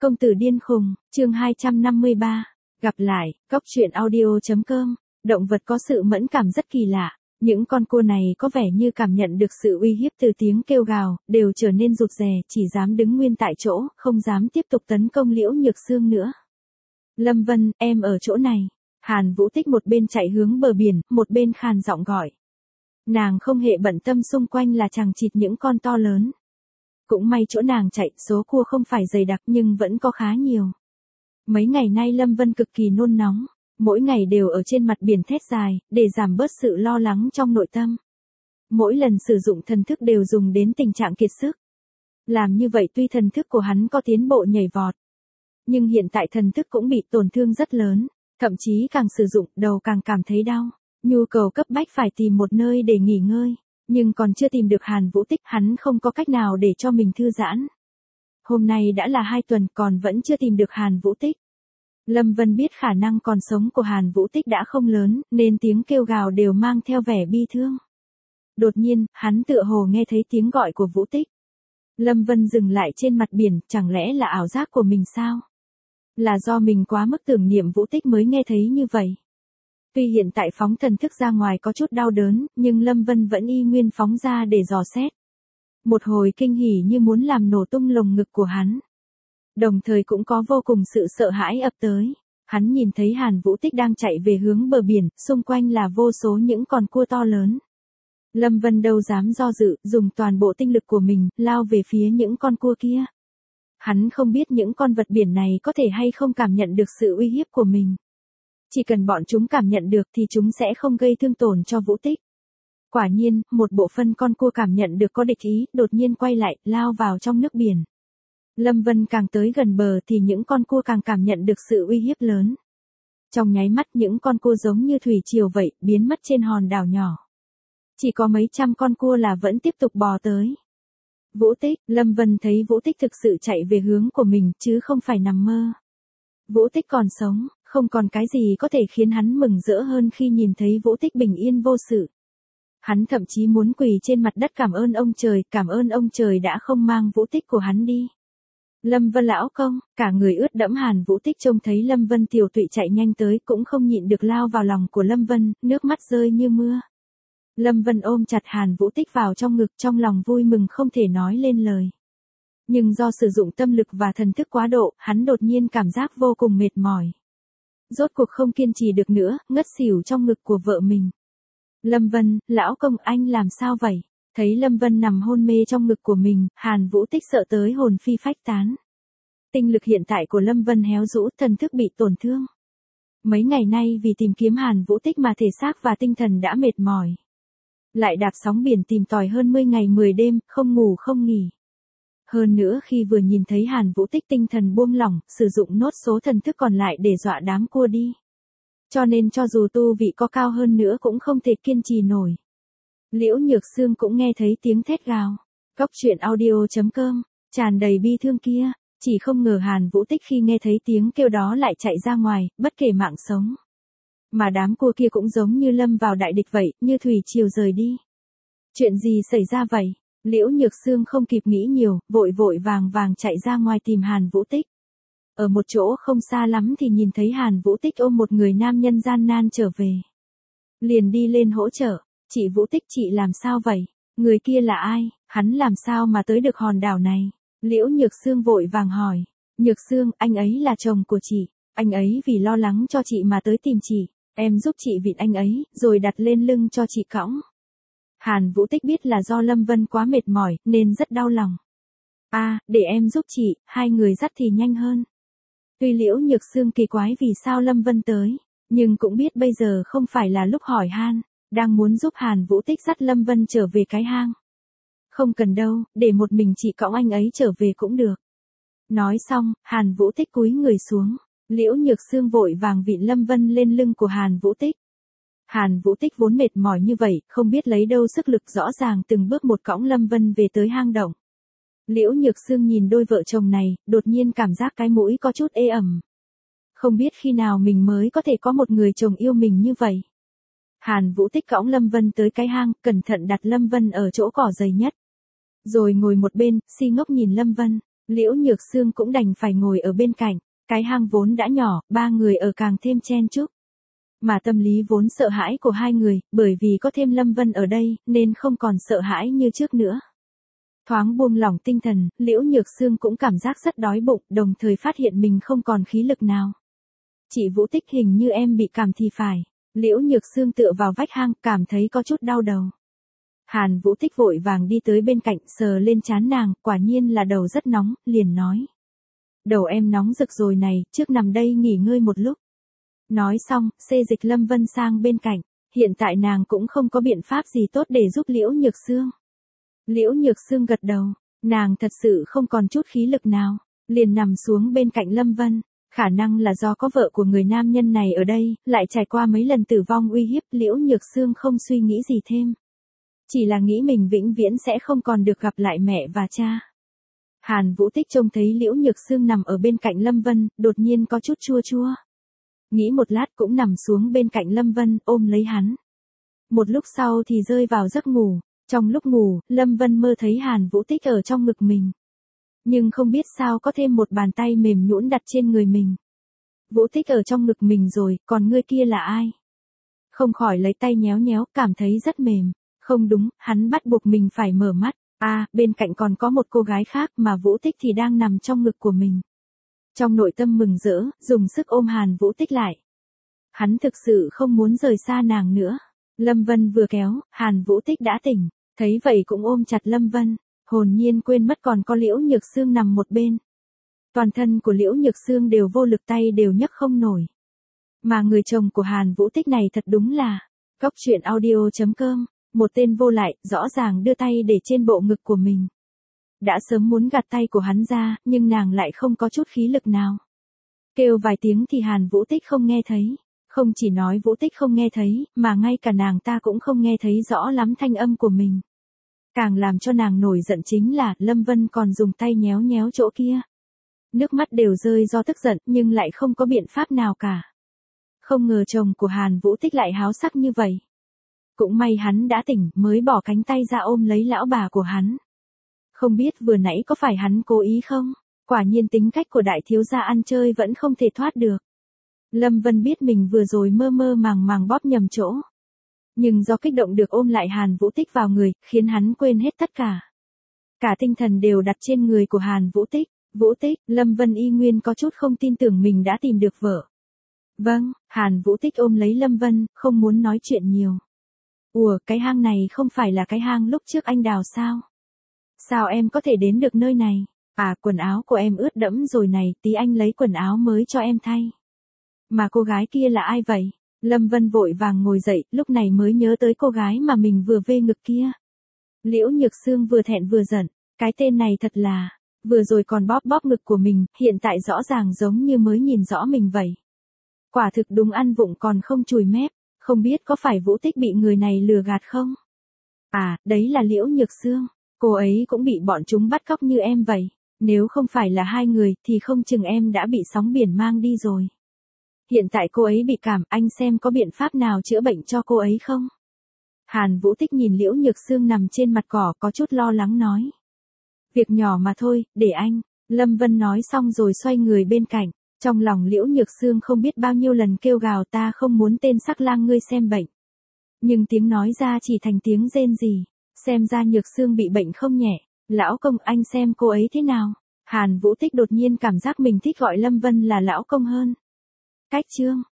Công tử điên khùng, chương 253. Gặp lại, Cóc truyện audio.com. Động vật có sự mẫn cảm rất kỳ lạ. Những con cua này có vẻ như cảm nhận được sự uy hiếp từ tiếng kêu gào, đều trở nên rụt rè, chỉ dám đứng nguyên tại chỗ, không dám tiếp tục tấn công Liễu Nhược Xương nữa. Lâm Vân, em ở chỗ này. Hàn Vũ Tích một bên chạy hướng bờ biển, một bên khàn giọng gọi. Nàng không hề bận tâm xung quanh là chằng chịt những con to lớn. Cũng may chỗ nàng chạy, số cua không phải dày đặc nhưng vẫn có khá nhiều. Mấy ngày nay Lâm Vân cực kỳ nôn nóng, mỗi ngày đều ở trên mặt biển thét dài, để giảm bớt sự lo lắng trong nội tâm. Mỗi lần sử dụng thần thức đều dùng đến tình trạng kiệt sức. Làm như vậy tuy thần thức của hắn có tiến bộ nhảy vọt, nhưng hiện tại thần thức cũng bị tổn thương rất lớn, thậm chí càng sử dụng đầu càng cảm thấy đau. Nhu cầu cấp bách phải tìm một nơi để nghỉ ngơi, nhưng còn chưa tìm được Hàn Vũ Tích, hắn không có cách nào để cho mình thư giãn. Hôm nay đã là 2 tuần còn vẫn chưa tìm được Hàn Vũ Tích. Lâm Vân biết khả năng còn sống của Hàn Vũ Tích đã không lớn, nên tiếng kêu gào đều mang theo vẻ bi thương. Đột nhiên, hắn tựa hồ nghe thấy tiếng gọi của Vũ Tích. Lâm Vân dừng lại trên mặt biển, chẳng lẽ là ảo giác của mình sao? Là do mình quá mức tưởng niệm Vũ Tích mới nghe thấy như vậy. Tuy hiện tại phóng thần thức ra ngoài có chút đau đớn, nhưng Lâm Vân vẫn y nguyên phóng ra để dò xét. Một hồi kinh hỉ như muốn làm nổ tung lồng ngực của hắn. Đồng thời cũng có vô cùng sự sợ hãi ập tới. Hắn nhìn thấy Hàn Vũ Tích đang chạy về hướng bờ biển, xung quanh là vô số những con cua to lớn. Lâm Vân đâu dám do dự, dùng toàn bộ tinh lực của mình, lao về phía những con cua kia. Hắn không biết những con vật biển này có thể hay không cảm nhận được sự uy hiếp của mình. Chỉ cần bọn chúng cảm nhận được thì chúng sẽ không gây thương tổn cho Vũ Tích. Quả nhiên, một bộ phận con cua cảm nhận được có địch ý, đột nhiên quay lại, lao vào trong nước biển. Lâm Vân càng tới gần bờ thì những con cua càng cảm nhận được sự uy hiếp lớn. Trong nháy mắt những con cua giống như thủy triều vậy, biến mất trên hòn đảo nhỏ. Chỉ có mấy trăm con cua là vẫn tiếp tục bò tới. Vũ Tích, Lâm Vân thấy Vũ Tích thực sự chạy về hướng của mình chứ không phải nằm mơ. Vũ Tích còn sống, không còn cái gì có thể khiến hắn mừng rỡ hơn khi nhìn thấy Vũ Tích bình yên vô sự. Hắn thậm chí muốn quỳ trên mặt đất cảm ơn ông trời đã không mang Vũ Tích của hắn đi. Lâm Vân lão công, cả người ướt đẫm Hàn Vũ Tích trông thấy Lâm Vân tiều tụy chạy nhanh tới cũng không nhịn được lao vào lòng của Lâm Vân, nước mắt rơi như mưa. Lâm Vân ôm chặt Hàn Vũ Tích vào trong ngực, trong lòng vui mừng không thể nói lên lời. Nhưng do sử dụng tâm lực và thần thức quá độ, hắn đột nhiên cảm giác vô cùng mệt mỏi. Rốt cuộc không kiên trì được nữa, ngất xỉu trong ngực của vợ mình. Lâm Vân, lão công anh làm sao vậy? Thấy Lâm Vân nằm hôn mê trong ngực của mình, Hàn Vũ Tích sợ tới hồn phi phách tán. Tinh lực hiện tại của Lâm Vân héo rũ, thần thức bị tổn thương. Mấy ngày nay vì tìm kiếm Hàn Vũ Tích mà thể xác và tinh thần đã mệt mỏi. Lại đạp sóng biển tìm tòi hơn 10 ngày 10 đêm, không ngủ không nghỉ. Hơn nữa khi vừa nhìn thấy Hàn Vũ Tích tinh thần buông lỏng, sử dụng nốt số thần thức còn lại để dọa đám cua đi. Cho nên cho dù tu vị có cao hơn nữa cũng không thể kiên trì nổi. Liễu Nhược Xương cũng nghe thấy tiếng thét gào. Cóc truyện audio.com, tràn đầy bi thương kia, chỉ không ngờ Hàn Vũ Tích khi nghe thấy tiếng kêu đó lại chạy ra ngoài, bất kể mạng sống. Mà đám cua kia cũng giống như lâm vào đại địch vậy, như thủy triều rời đi. Chuyện gì xảy ra vậy? Liễu Nhược Xương không kịp nghĩ nhiều, vội vội vàng vàng chạy ra ngoài tìm Hàn Vũ Tích. Ở một chỗ không xa lắm thì nhìn thấy Hàn Vũ Tích ôm một người nam nhân gian nan trở về. Liền đi lên hỗ trợ. Chị Vũ Tích, chị làm sao vậy? Người kia là ai? Hắn làm sao mà tới được hòn đảo này? Liễu Nhược Xương vội vàng hỏi. Nhược Xương, anh ấy là chồng của chị. Anh ấy vì lo lắng cho chị mà tới tìm chị. Em giúp chị vịn anh ấy, rồi đặt lên lưng cho chị cõng. Hàn Vũ Tích biết là do Lâm Vân quá mệt mỏi, nên rất đau lòng. Để em giúp chị, 2 người dắt thì nhanh hơn. Tuy Liễu Nhược Xương kỳ quái vì sao Lâm Vân tới, nhưng cũng biết bây giờ không phải là lúc hỏi han, đang muốn giúp Hàn Vũ Tích dắt Lâm Vân trở về cái hang. Không cần đâu, để một mình chị cõng anh ấy trở về cũng được. Nói xong, Hàn Vũ Tích cúi người xuống, Liễu Nhược Xương vội vàng vịn Lâm Vân lên lưng của Hàn Vũ Tích. Hàn Vũ Tích vốn mệt mỏi như vậy, không biết lấy đâu sức lực, rõ ràng từng bước một cõng Lâm Vân về tới hang động. Liễu Nhược Xương nhìn đôi vợ chồng này, đột nhiên cảm giác cái mũi có chút ê ẩm. Không biết khi nào mình mới có thể có một người chồng yêu mình như vậy. Hàn Vũ Tích cõng Lâm Vân tới cái hang, cẩn thận đặt Lâm Vân ở chỗ cỏ dày nhất. Rồi ngồi một bên, si ngốc nhìn Lâm Vân. Liễu Nhược Sương cũng đành phải ngồi ở bên cạnh, cái hang vốn đã nhỏ, ba người ở càng thêm chen chúc. Mà tâm lý vốn sợ hãi của hai người, bởi vì có thêm Lâm Vân ở đây, nên không còn sợ hãi như trước nữa. Thoáng buông lỏng tinh thần, Liễu Nhược Sương cũng cảm giác rất đói bụng, đồng thời phát hiện mình không còn khí lực nào. Chị Vũ Tích, hình như em bị cảm thì phải. Liễu Nhược Sương tựa vào vách hang, cảm thấy có chút đau đầu. Hàn Vũ Tích vội vàng đi tới bên cạnh, sờ lên trán nàng, quả nhiên là đầu rất nóng, liền nói. Đầu em nóng rực rồi này, trước nằm đây nghỉ ngơi một lúc. Nói xong, xê dịch Lâm Vân sang bên cạnh, hiện tại nàng cũng không có biện pháp gì tốt để giúp Liễu Nhược Sương. Liễu Nhược Sương gật đầu, nàng thật sự không còn chút khí lực nào, liền nằm xuống bên cạnh Lâm Vân. Khả năng là do có vợ của người nam nhân này ở đây, lại trải qua mấy lần tử vong uy hiếp, Liễu Nhược Sương không suy nghĩ gì thêm. Chỉ là nghĩ mình vĩnh viễn sẽ không còn được gặp lại mẹ và cha. Hàn Vũ Tích trông thấy Liễu Nhược Sương nằm ở bên cạnh Lâm Vân, đột nhiên có chút chua chua. Nghĩ một lát cũng nằm xuống bên cạnh Lâm Vân, ôm lấy hắn. Một lúc sau thì rơi vào giấc ngủ. Trong lúc ngủ, Lâm Vân mơ thấy Hàn Vũ Tích ở trong ngực mình. Nhưng không biết sao có thêm một bàn tay mềm nhũn đặt trên người mình. Vũ Tích ở trong ngực mình rồi, còn người kia là ai? Không khỏi lấy tay nhéo nhéo, cảm thấy rất mềm. Không đúng, hắn bắt buộc mình phải mở mắt. Bên cạnh còn có một cô gái khác mà Vũ Tích thì đang nằm trong ngực của mình. Trong nội tâm mừng rỡ, dùng sức ôm Hàn Vũ Tích lại. Hắn thực sự không muốn rời xa nàng nữa. Lâm Vân vừa kéo, Hàn Vũ Tích đã tỉnh, thấy vậy cũng ôm chặt Lâm Vân, hồn nhiên quên mất còn có Liễu Nhược Sương nằm một bên. Toàn thân của Liễu Nhược Sương đều vô lực, tay đều nhấc không nổi. Mà người chồng của Hàn Vũ Tích này thật đúng là, coctruyện.audio.com, một tên vô lại, rõ ràng đưa tay để trên bộ ngực của mình. Đã sớm muốn gạt tay của hắn ra, nhưng nàng lại không có chút khí lực nào. Kêu vài tiếng thì Hàn Vũ Tích không nghe thấy. Không chỉ nói Vũ Tích không nghe thấy, mà ngay cả nàng ta cũng không nghe thấy rõ lắm thanh âm của mình. Càng làm cho nàng nổi giận chính là, Lâm Vân còn dùng tay nhéo nhéo chỗ kia. Nước mắt đều rơi do tức giận, nhưng lại không có biện pháp nào cả. Không ngờ chồng của Hàn Vũ Tích lại háo sắc như vậy. Cũng may hắn đã tỉnh, mới bỏ cánh tay ra ôm lấy lão bà của hắn. Không biết vừa nãy có phải hắn cố ý không? Quả nhiên tính cách của đại thiếu gia ăn chơi vẫn không thể thoát được. Lâm Vân biết mình vừa rồi mơ mơ màng màng bóp nhầm chỗ. Nhưng do kích động được ôm lại Hàn Vũ Tích vào người, khiến hắn quên hết tất cả. Cả tinh thần đều đặt trên người của Hàn Vũ Tích. Vũ Tích, Lâm Vân y nguyên có chút không tin tưởng mình đã tìm được vợ. Vâng, Hàn Vũ Tích ôm lấy Lâm Vân, không muốn nói chuyện nhiều. Ủa, cái hang này không phải là cái hang lúc trước anh đào sao? Sao em có thể đến được nơi này? Quần áo của em ướt đẫm rồi này, tí anh lấy quần áo mới cho em thay. Mà cô gái kia là ai vậy? Lâm Vân vội vàng ngồi dậy, lúc này mới nhớ tới cô gái mà mình vừa vê ngực kia. Liễu Nhược Sương vừa thẹn vừa giận, cái tên này thật là, vừa rồi còn bóp bóp ngực của mình, hiện tại rõ ràng giống như mới nhìn rõ mình vậy. Quả thực đúng ăn vụng còn không chùi mép, không biết có phải Vũ Tích bị người này lừa gạt không? Đấy là Liễu Nhược Sương, cô ấy cũng bị bọn chúng bắt cóc như em vậy, nếu không phải là hai người thì không chừng em đã bị sóng biển mang đi rồi. Hiện tại cô ấy bị cảm, anh xem có biện pháp nào chữa bệnh cho cô ấy không? Hàn Vũ Tích nhìn Liễu Nhược Sương nằm trên mặt cỏ có chút lo lắng nói. Việc nhỏ mà thôi, để anh. Lâm Vân nói xong rồi xoay người bên cạnh. Trong lòng Liễu Nhược Sương không biết bao nhiêu lần kêu gào ta không muốn tên sắc lang ngươi xem bệnh. Nhưng tiếng nói ra chỉ thành tiếng rên rỉ. Xem ra Nhược Sương bị bệnh không nhẹ. Lão công, anh xem cô ấy thế nào? Hàn Vũ Tích đột nhiên cảm giác mình thích gọi Lâm Vân là lão công hơn. Cách chương